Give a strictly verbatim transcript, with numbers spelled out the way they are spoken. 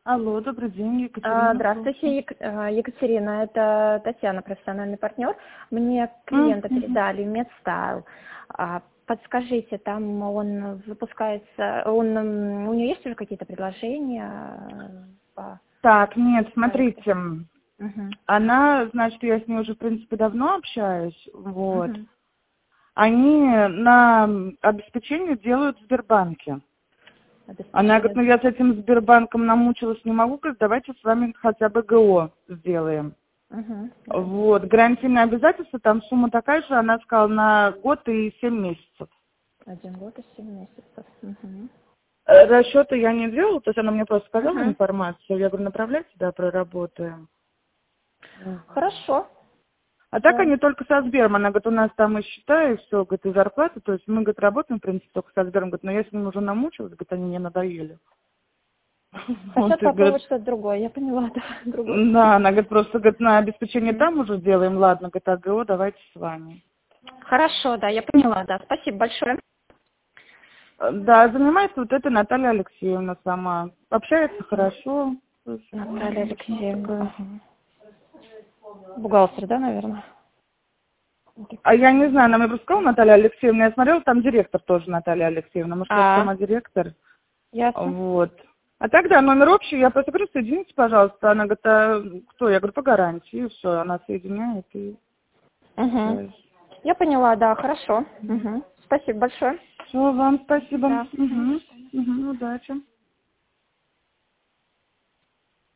Алло, добрый день, А, Екатерина. Здравствуйте, Ек- а, Екатерина. Это Татьяна, профессиональный партнер. Мне клиента Мгм. передали Медстайл. А, Подскажите, там он выпускается, он, м, у нее есть уже какие-то предложения э, по Так, нет, проекту? смотрите, Угу. она, значит, я с ней уже, в принципе, давно общаюсь, вот. Угу. Они на обеспечение делают в Сбербанке. Она говорит, Обеспечение. ну я с этим Сбербанком намучилась, не могу, говорит, давайте с вами хотя бы ГО сделаем. Угу. Да. Вот, гарантийные обязательства, там сумма такая же, она сказала, на год и семь месяцев. Один год и семь месяцев. Угу. Э, Расчеты я не делала, то есть она мне просто сказала Угу. информацию, я говорю, направляйте, да, проработаем. Хорошо. А так Да. они только со Сбером. Она говорит, у нас там и счета, и все, говорит, и зарплата. То есть мы, говорит, работаем, в принципе, только со Сбером. Говорит, но я с ним уже намучилась, говорит, они мне надоели. Вот, Хотят и говорит, попробовать что-то другое. Я поняла, да, другой. да, она говорит, просто, говорит, на обеспечение Мгм. там уже сделаем, ладно, говорит, АГО давайте с вами. Хорошо, да, я поняла, да. Спасибо большое. Э, Да, занимается вот эта Наталья Алексеевна сама. Общается хорошо. То есть, Наталья м, в общем, Алексеевна. такая. Ага. Бухгалтер, да, наверное? А я не знаю, она мне просто сказала, Наталья Алексеевна, я смотрела, там директор тоже Наталья Алексеевна. Может, это А, сама директор? ясно. Вот. А тогда номер общий, я просто говорю, соедините, пожалуйста. Она говорит, а кто? Я говорю, по гарантии, все, она соединяет и Угу. связь. Я поняла, да, хорошо. Угу. Спасибо большое. Все, вам спасибо. Да. Мгм. Угу. Угу, удачи.